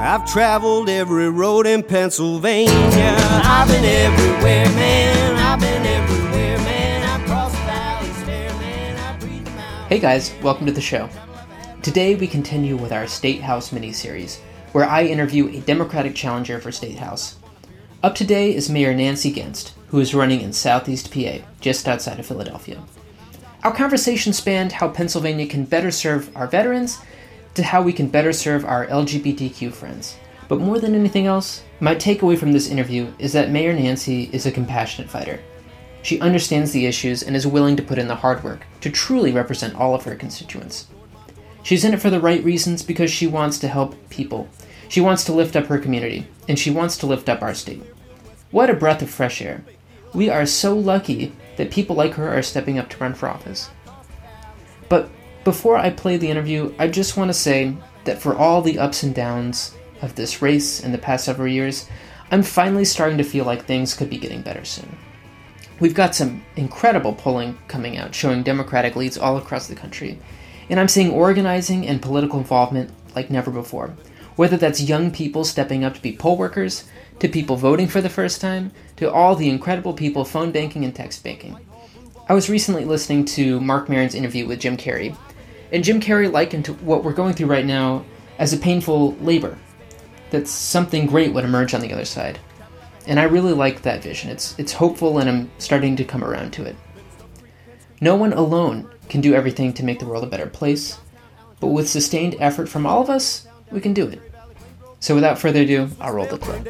I've traveled every road in Pennsylvania. I've been everywhere, man. I've been everywhere, man. I've crossed valleys fair, man. I breathe them out. Hey guys, welcome to the show. Today we continue with our State House mini-series, where I interview a Democratic challenger for State House. Up today is Mayor Nancy Genst, who is running in Southeast PA, just outside of Philadelphia. Our conversation spanned how Pennsylvania can better serve our veterans to how we can better serve our LGBTQ friends. But more than anything else, my takeaway from this interview is that Mayor Nancy is a compassionate fighter. She understands the issues and is willing to put in the hard work to truly represent all of her constituents. She's in it for the right reasons because she wants to help people. She wants to lift up her community, and she wants to lift up our state. What a breath of fresh air. We are so lucky that people like her are stepping up to run for office. But before I play the interview, I just want to say that for all the ups and downs of this race in the past several years, I'm finally starting to feel like things could be getting better soon. We've got some incredible polling coming out showing Democratic leads all across the country, and I'm seeing organizing and political involvement like never before, whether that's young people stepping up to be poll workers, to people voting for the first time, to all the incredible people phone banking and text banking. I was recently listening to Marc Maron's interview with Jim Carrey, and Jim Carrey likened what we're going through right now as a painful labor, that something great would emerge on the other side. And I really like that vision. It's hopeful, and I'm starting to come around to it. No one alone can do everything to make the world a better place, but with sustained effort from all of us, we can do it. So without further ado, I'll roll the clip.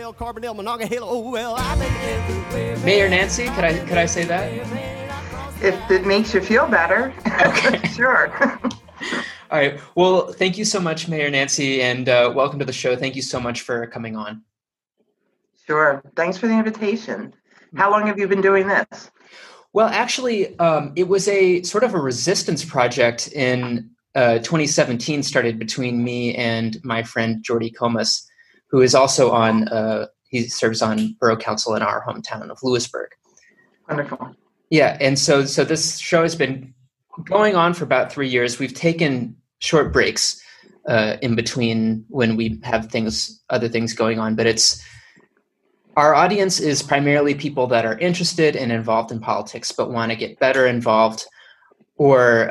Mayor Nancy, could I say that? If it makes you feel better, okay. Sure. All right. Well, thank you so much, Mayor Nancy, and welcome to the show. Thank you so much for coming on. Sure. Thanks for the invitation. How long have you been doing this? Well, actually, it was a sort of a resistance project in 2017, started between me and my friend Jordy Comas, who is also he serves on Borough Council in our hometown of Lewisburg. Wonderful. Yeah, and so this show has been going on for about 3 years. We've taken short breaks in between when we have other things going on, but our audience is primarily people that are interested and involved in politics, but want to get better involved or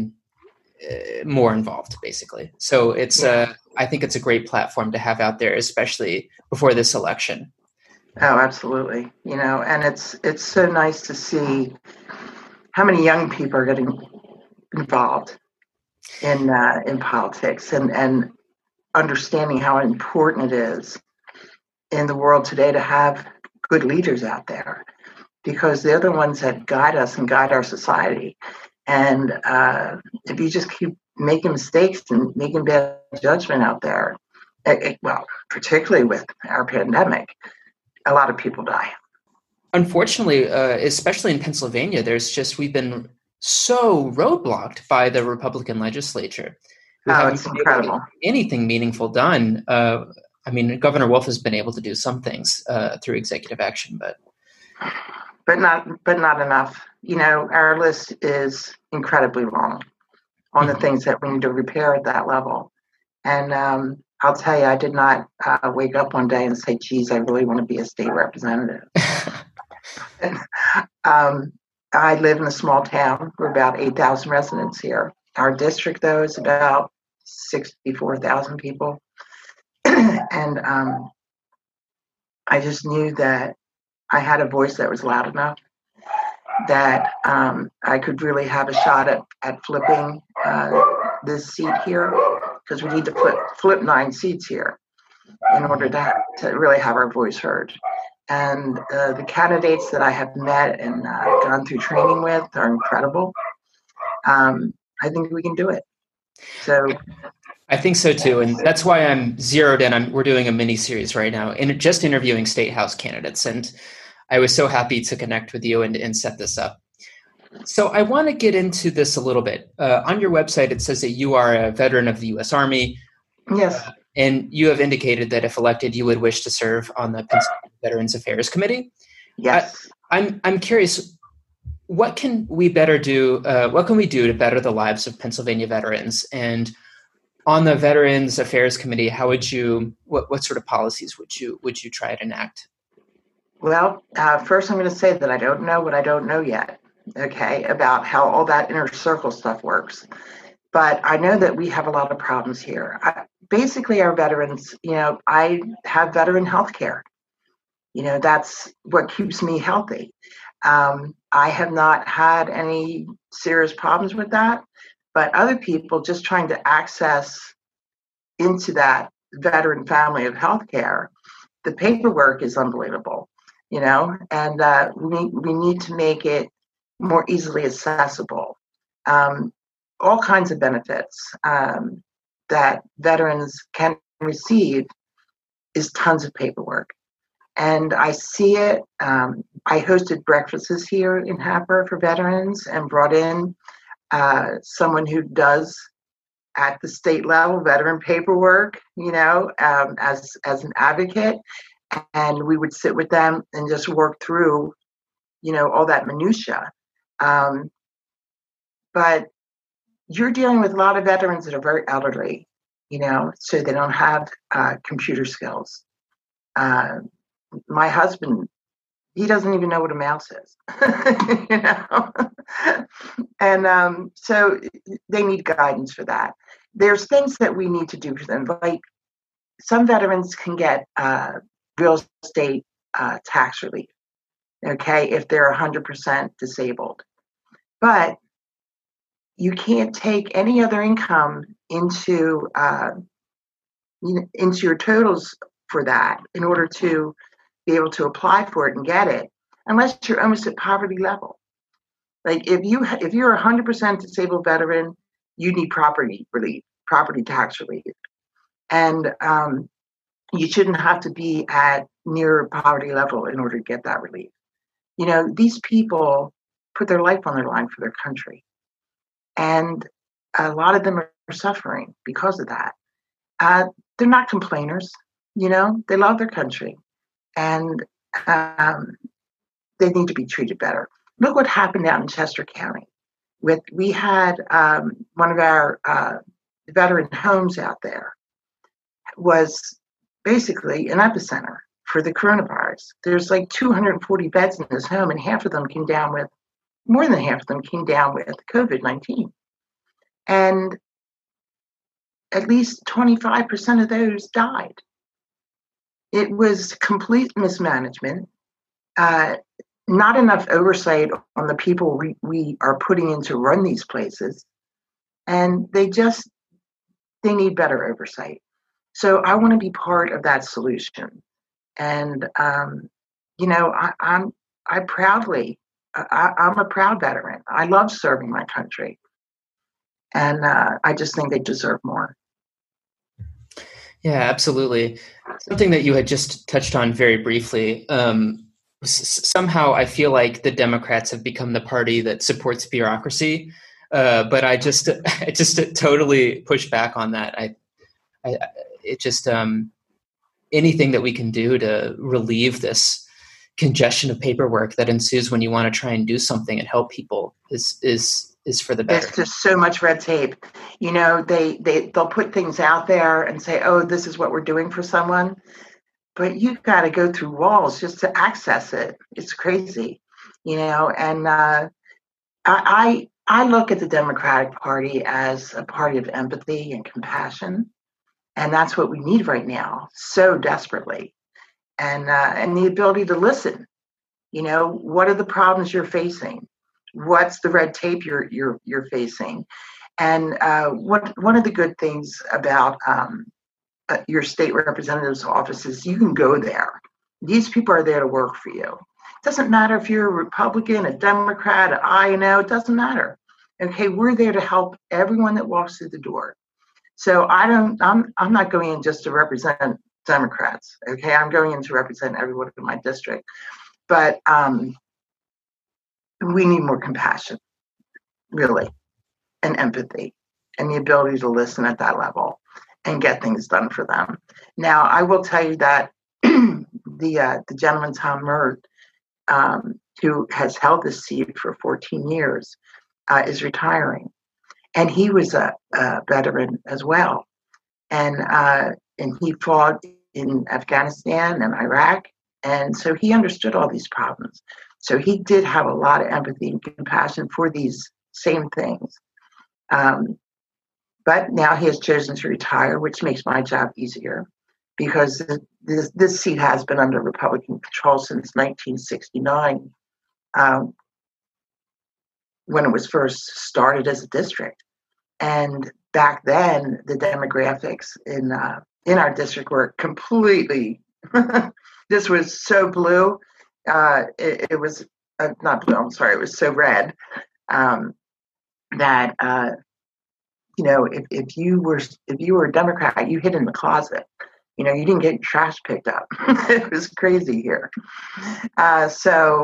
more involved, basically. So I think it's a great platform to have out there, especially before this election. Oh, absolutely. And it's so nice to see how many young people are getting involved in politics and understanding how important it is in the world today to have good leaders out there, because they're the ones that guide us and guide our society. And if you just keep making mistakes and making bad judgment out there, well, particularly with our pandemic, a lot of people die. Unfortunately, especially in Pennsylvania, we've been so roadblocked by the Republican legislature. It's incredible. Anything meaningful done. Governor Wolf has been able to do some things through executive action, but not enough. Our list is incredibly long on the things that we need to repair at that level. And I'll tell you, I did not wake up one day and say, geez, I really want to be a state representative. I live in a small town. We're about 8,000 residents here. Our district, though, is about 64,000 people. And I just knew that I had a voice that was loud enough that I could really have a shot at flipping this seat here, because we need to flip 9 seats here in order to really have our voice heard. And the candidates that I have met and gone through training with are incredible. I think we can do it. So I think so too, and that's why I'm zeroed in. We're doing a mini series right now, and just interviewing state house candidates. And I was so happy to connect with you and set this up. So I want to get into this a little bit. On your website, it says that you are a veteran of the U.S. Army. Yes. And you have indicated that if elected, you would wish to serve on the Pennsylvania Veterans Affairs Committee. Yes. I'm curious, what can we do? What can we do to better the lives of Pennsylvania veterans? And On the Veterans Affairs Committee, how would you, what sort of policies would you try to enact? Well, first I'm going to say that I don't know what I don't know yet, okay, about how all that inner circle stuff works. But I know that we have a lot of problems here. Basically, our veterans, I have veteran health care. That's what keeps me healthy. I have not had any serious problems with that, but other people just trying to access into that veteran family of healthcare, the paperwork is unbelievable, and we need to make it more easily accessible. All kinds of benefits that veterans can receive is tons of paperwork. And I see it. I hosted breakfasts here in Happer for veterans and brought in someone who does at the state level veteran paperwork, as an advocate. And we would sit with them and just work through, all that minutia. But you're dealing with a lot of veterans that are very elderly, so they don't have computer skills. My husband, he doesn't even know what a mouse is, and so they need guidance for that. There's things that we need to do for them, like some veterans can get real estate tax relief, okay, if they're 100% disabled. But you can't take any other income into your totals for that in order to be able to apply for it and get it, unless you're almost at poverty level. Like if you're a 100% disabled veteran, you need property tax relief, and you shouldn't have to be at near poverty level in order to get that relief. These people put their life on the line for their country, and a lot of them are suffering because of that. They're not complainers, they love their country, and they need to be treated better. Look what happened out in Chester County. We had one of our veteran homes out there was basically an epicenter for the coronavirus. There's like 240 beds in this home, and more than half of them came down with COVID-19. And at least 25% of those died. It was complete mismanagement, not enough oversight on the people we are putting in to run these places, and they need better oversight. So I want to be part of that solution, and I'm a proud veteran. I love serving my country, and I just think they deserve more. Yeah, absolutely. Something that you had just touched on very briefly. Somehow I feel like the Democrats have become the party that supports bureaucracy, but I just totally push back on that. Anything that we can do to relieve this congestion of paperwork that ensues when you want to try and do something and help people is for the better. There's just so much red tape. They'll put things out there and say, oh, this is what we're doing for someone. But you've got to go through walls just to access it. It's crazy, and I look at the Democratic Party as a party of empathy and compassion. And that's what we need right now, so desperately. And the ability to listen. What are the problems you're facing? What's the red tape you're facing? And one of the good things about your state representative's office is you can go there. These people are there to work for you. It doesn't matter if you're a Republican, a Democrat, it doesn't matter. Okay, we're there to help everyone that walks through the door. So I'm not going in just to represent Democrats. Okay, I'm going in to represent everyone in my district. But we need more compassion, really, and empathy, and the ability to listen at that level and get things done for them. Now, I will tell you that the gentleman, Tom Mert, who has held this seat for 14 years, is retiring. And he was a veteran as well. and he fought in Afghanistan and Iraq, and so he understood all these problems. So he did have a lot of empathy and compassion for these same things. But now he has chosen to retire, which makes my job easier because this seat has been under Republican control since 1969, when it was first started as a district. And back then, the demographics in our district were completely. This was so blue. It was not blue. I'm sorry. It was so red that. If you were a Democrat, you hid in the closet. You didn't get your trash picked up. It was crazy here. But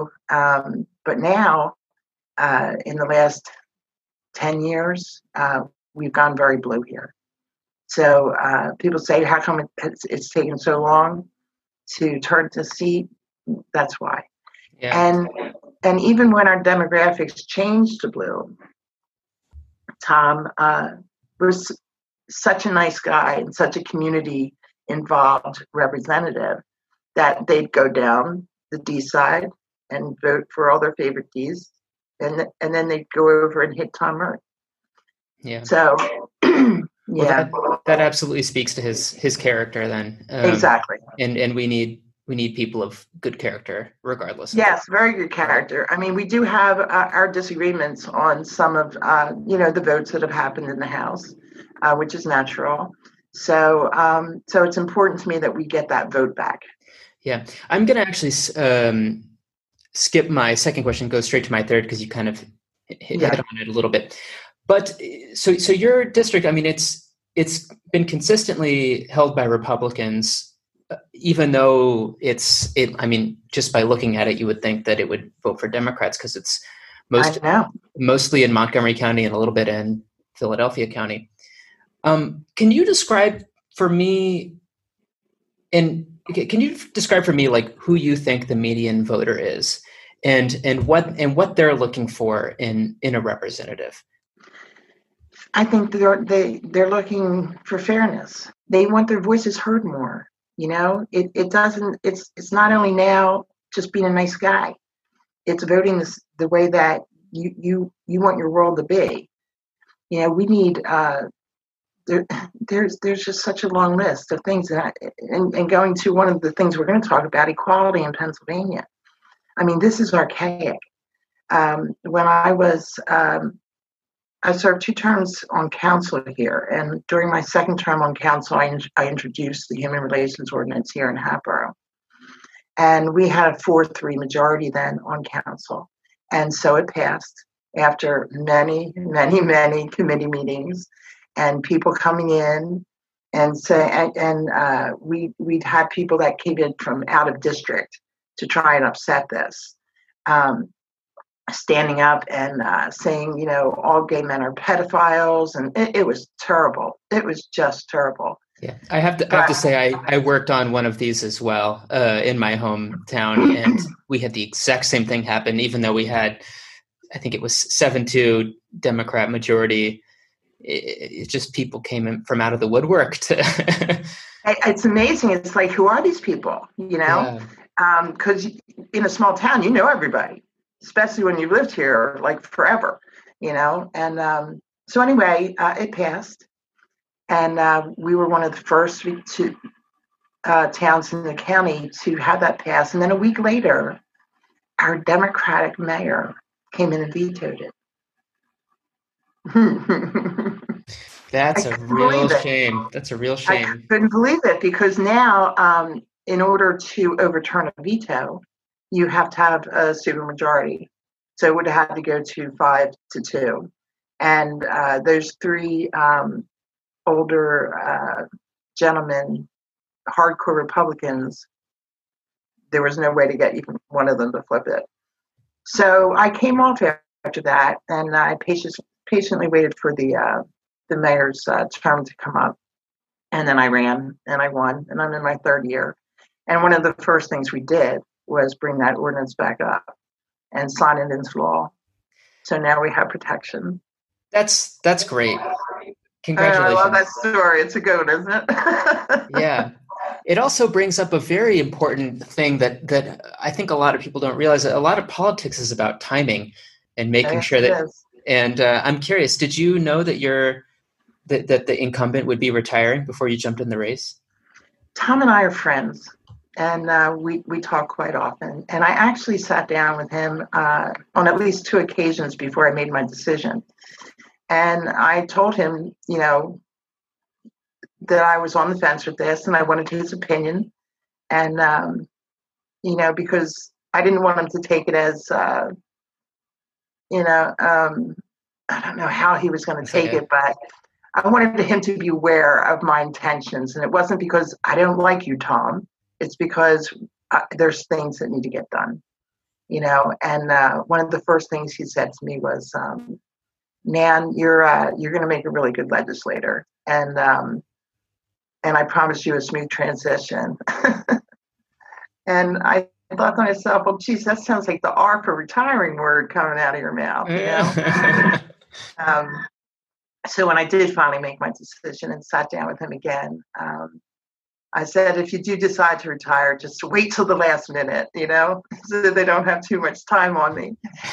now, in the last 10 years, we've gone very blue here. So people say, how come it's taken so long to turn the seat? That's why. Yeah. And even when our demographics changed to blue, Tom was such a nice guy and such a community-involved representative that they'd go down the D side and vote for all their favorite Ds, and then they'd go over and hit Tom Murray. Yeah. So, yeah, that absolutely speaks to his character. Then exactly. And we need people of good character, regardless. Yes, very good character. I mean, we do have our disagreements on some of, the votes that have happened in the House, which is natural. So it's important to me that we get that vote back. Yeah, I'm going to actually skip my second question, go straight to my third, because you kind of hit on it a little bit. But so your district, I mean, it's been consistently held by Republicans. Even though I mean, just by looking at it, you would think that it would vote for Democrats because it's mostly in Montgomery County and a little bit in Philadelphia County. Can you describe for me, like who you think the median voter is, and what they're looking for in a representative? I think they're looking for fairness. They want their voices heard more. It's not only now just being a nice guy. It's voting the way that you want your world to be. We need, there's just such a long list of things and going to one of the things we're going to talk about, equality in Pennsylvania. I mean, this is archaic. When I served 2 terms on council here, and during my second term on council, I introduced the Human Relations Ordinance here in Hatboro. And we had a 4-3 majority then on council. And so it passed after many, many, many committee meetings and people coming in and say, we'd had people that came in from out of district to try and upset this. Standing up and saying, all gay men are pedophiles, and it was terrible. It was just terrible. Yeah, I have to say I worked on one of these as well in my hometown, and we had the exact same thing happen. Even though we had, I think it was 7-2 Democrat majority, it just people came in from out of the woodwork to. It's amazing. It's like, who are these people? Because in a small town, everybody. Especially when you lived here like forever, and so anyway, it passed, and we were one of the first towns in the county to have that pass. And then a week later, our Democratic mayor came in and vetoed it. That's a real shame. That's a real shame. I couldn't believe it because now, in order to overturn a veto, you have to have a supermajority. So it would have had to go to 5-2. And those 3 older gentlemen, hardcore Republicans, there was no way to get even one of them to flip it. So I came off after that, and I patiently waited for the mayor's term to come up. And then I ran, and I won, and I'm in my 3rd year. And one of the first things we did was bring that ordinance back up and sign it into law. So now we have protection. That's great. Congratulations. I love that story. It's a good one, isn't it? Yeah. It also brings up a very important thing that I think a lot of people don't realize. That a lot of politics is about timing and making Yes, sure it that. is. And I'm curious, did you know that that the incumbent would be retiring before you jumped in the race? Tom and I are friends, and we talk quite often. And I actually sat down with him on at least 2 occasions before I made my decision. And I told him, that I was on the fence with this, and I wanted his opinion. And because I didn't want him to take it as, I don't know how he was going to take it, but I wanted him to be aware of my intentions. And it wasn't because I don't like you, Tom. It's because there's things that need to get done, And one of the first things he said to me was, Nan, you're going to make a really good legislator. And I promise you a smooth transition. And I thought to myself, well, geez, that sounds like the R for retiring word coming out of your mouth, So when I did finally make my decision and sat down with him again, I said, if you do decide to retire, just wait till the last minute, so that they don't have too much time on me.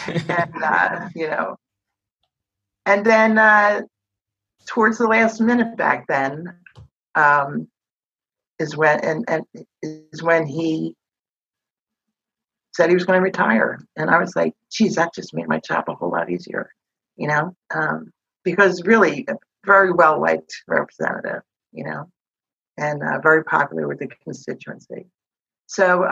And then towards the last minute back then, is when he said he was going to retire. And I was like, geez, that just made my job a whole lot easier, because really a very well liked representative, and very popular with the constituency. So,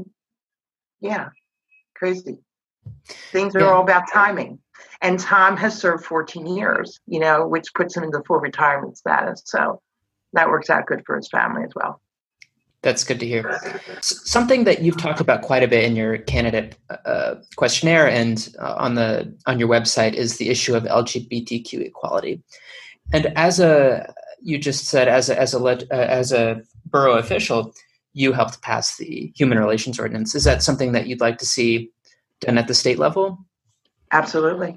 crazy. Things are all about timing. And Tom has served 14 years, which puts him into full retirement status. So that works out good for his family as well. That's good to hear. Something that you've talked about quite a bit in your candidate questionnaire and on your website is the issue of LGBTQ equality. And you just said as a borough official, you helped pass the Human Relations Ordinance. Is that something that you'd like to see done at the state level? Absolutely.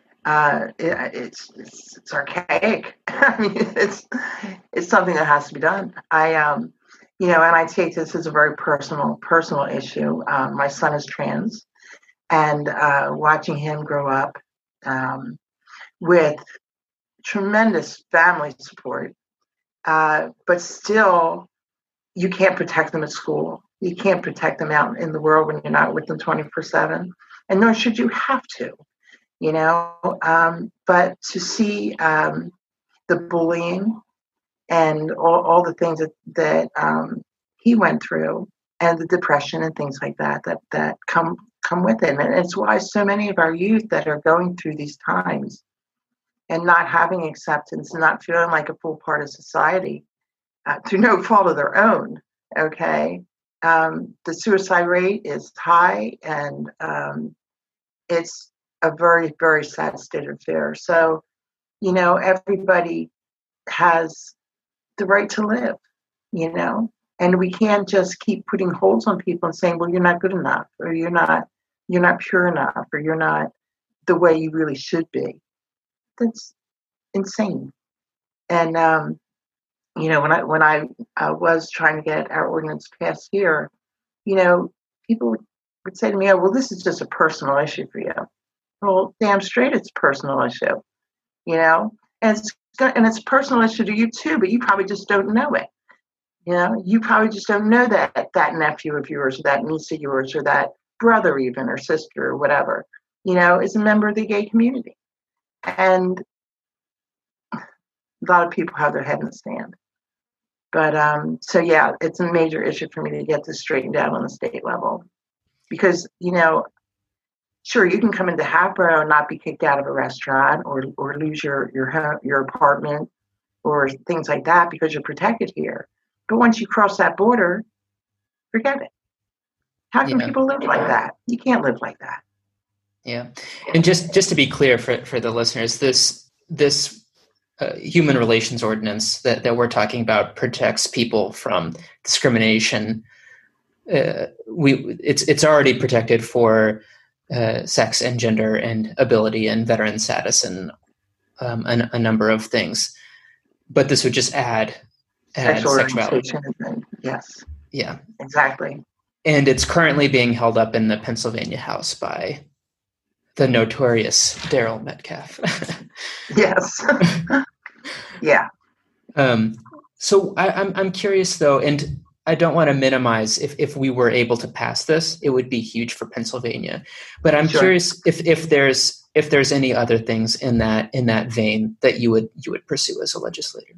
It's archaic. I mean, it's something that has to be done. And I take this as a very personal issue. My son is trans, and watching him grow up with tremendous family support, but still, you can't protect them at school. You can't protect them out in the world when you're not with them 24/7, and nor should you have to. But to see the bullying and all the things that he went through, and the depression and things like that come with it. And it's why so many of our youth that are going through these times and not having acceptance and not feeling like a full part of society, through no fault of their own, okay? The suicide rate is high, and it's a very, very sad state of affairs. So, everybody has the right to live, and we can't just keep putting holds on people and saying, well, you're not good enough, or you're not pure enough, or you're not the way you really should be. That's insane. And, when I was trying to get our ordinance passed here, people would say to me, oh, well, this is just a personal issue for you. Well, damn straight it's a personal issue, and it's a personal issue to you too, but you probably just don't know it. You probably just don't know that nephew of yours, or that niece of yours, or that brother even, or sister, or whatever, is a member of the gay community. And a lot of people have their head in the sand. But so yeah, it's a major issue for me to get this straightened out on the state level, because sure, you can come into Hatboro and not be kicked out of a restaurant, or lose your apartment, or things like that, because you're protected here. But once you cross that border, forget it. How can people live like that? You can't live like that. Yeah, and just to be clear for the listeners, this Human Relations Ordinance that we're talking about protects people from discrimination. It's already protected for sex and gender and ability and veteran status and a number of things. but this would just add Sexual sexuality. orientation. And yes, Yeah. exactly. And it's currently being held up in the Pennsylvania House by the notorious Daryl Metcalf. Yes. Yeah. So I'm curious though, and I don't want to minimize if we were able to pass this, it would be huge for Pennsylvania. But I'm curious if there's any other things in that vein that you would pursue as a legislator.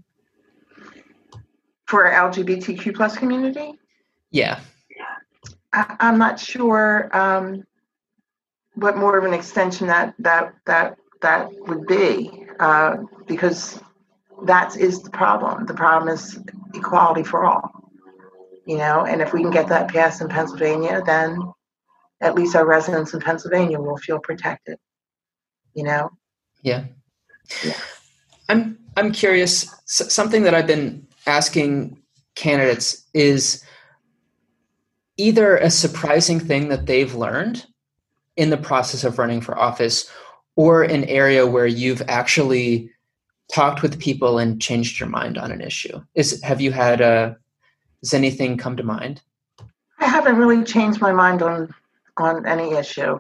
For LGBTQ plus community? Yeah. I'm not sure what more of an extension that would be, because that is the problem. The problem is equality for all, and if we can get that passed in Pennsylvania, then at least our residents in Pennsylvania will feel protected, Yeah. Yeah. I'm curious, something that I've been asking candidates is either a surprising thing that they've learned in the process of running for office, or an area where you've actually talked with people and changed your mind on an issue. Does anything come to mind? I haven't really changed my mind on any issue.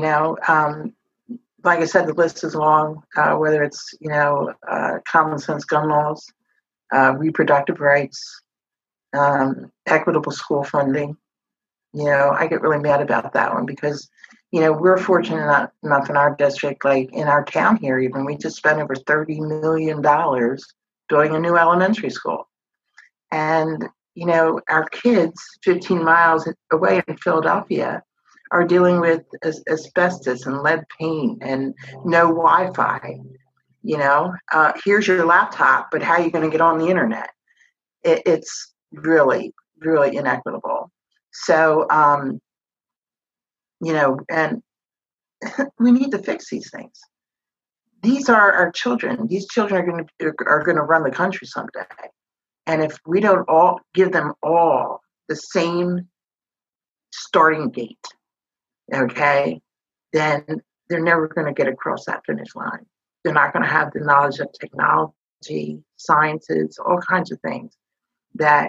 Like I said, the list is long. Whether it's common sense gun laws, reproductive rights, equitable school funding. I get really mad about that one because we're fortunate enough in our district, like in our town here, even we just spent over $30 million building a new elementary school. And, our kids 15 miles away in Philadelphia are dealing with asbestos and lead paint and no Wi-Fi. Here's your laptop, but how are you going to get on the internet? It's really, really inequitable. So, and we need to fix these things. These are our children. These children are going to run the country someday. And if we don't all give them all the same starting gate, okay, then they're never going to get across that finish line. They're not going to have the knowledge of technology, sciences, all kinds of things that,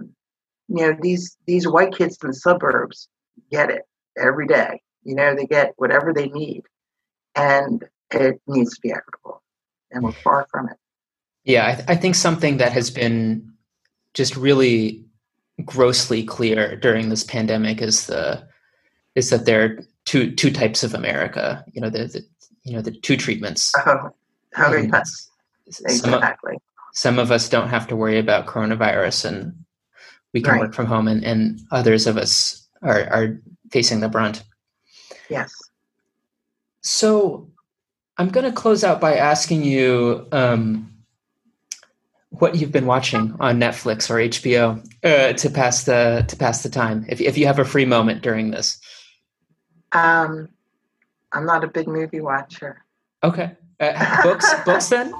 these white kids in the suburbs get it every day. They get whatever they need, and it needs to be equitable, and we're far from it. Yeah, I think something that has been just really grossly clear during this pandemic is that there are two types of America. The two treatments. Yes, exactly. Some of us don't have to worry about coronavirus, and we can work from home, and others of us are facing the brunt. Yes. So I'm going to close out by asking you what you've been watching on Netflix or HBO to pass the time, if you have a free moment during this. I'm not a big movie watcher. Okay. Books then?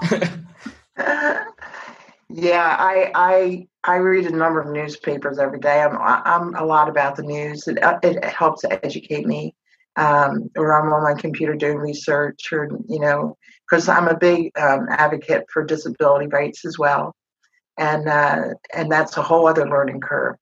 Yeah, I read a number of newspapers every day. I'm a lot about the news. It helps educate me. Or I'm on my computer doing research, or because I'm a big advocate for disability rights as well, and that's a whole other learning curve.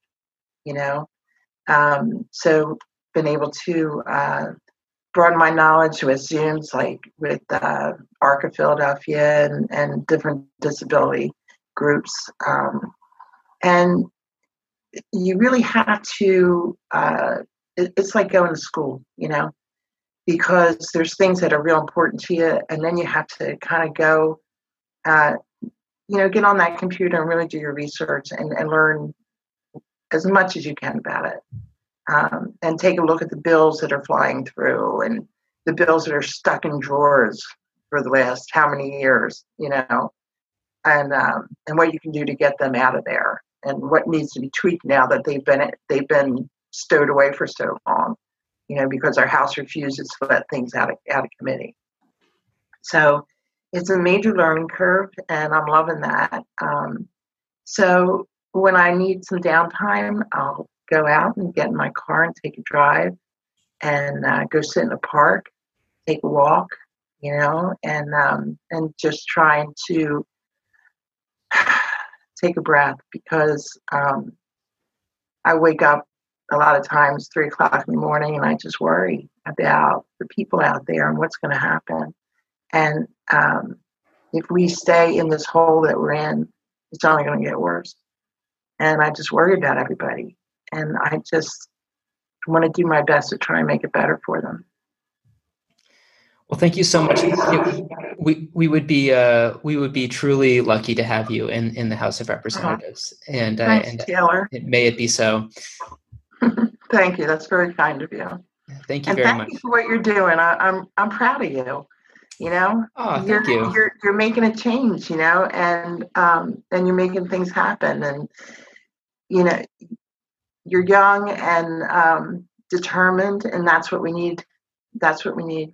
So been able to broaden my knowledge with Zooms, like with ARC of Philadelphia and different disability groups, and you really have to. It's like going to school, because there's things that are real important to you, and then you have to kind of go, get on that computer and really do your research and learn as much as you can about it, and take a look at the bills that are flying through and the bills that are stuck in drawers for the last how many years, and what you can do to get them out of there, and what needs to be tweaked now that they've been stowed away for so long, because our House refuses to let things out of committee. So it's a major learning curve, and I'm loving that. So when I need some downtime, I'll go out and get in my car and take a drive, and go sit in a park, take a walk, and just trying to take a breath, because I wake up a lot of times 3 o'clock in the morning and I just worry about the people out there and what's going to happen. And if we stay in this hole that we're in, it's only going to get worse. And I just worry about everybody. And I just want to do my best to try and make it better for them. Well, thank you so much. We would be truly lucky to have you in the House of Representatives. And Thanks, Taylor. May it be so. Thank you. That's very kind of you. Thank you very much. Thank you for what you're doing. I'm proud of you. You know, thank you. You're making a change. You know, and you're making things happen. And you know, you're young and determined, and that's what we need. That's what we need.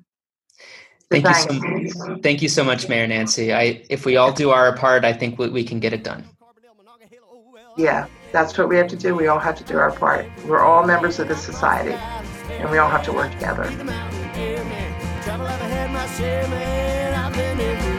Thank you so much, Mayor Nancy. If we all do our part, I think we can get it done. Yeah, that's what we have to do. We all have to do our part. We're all members of this society, and we all have to work together.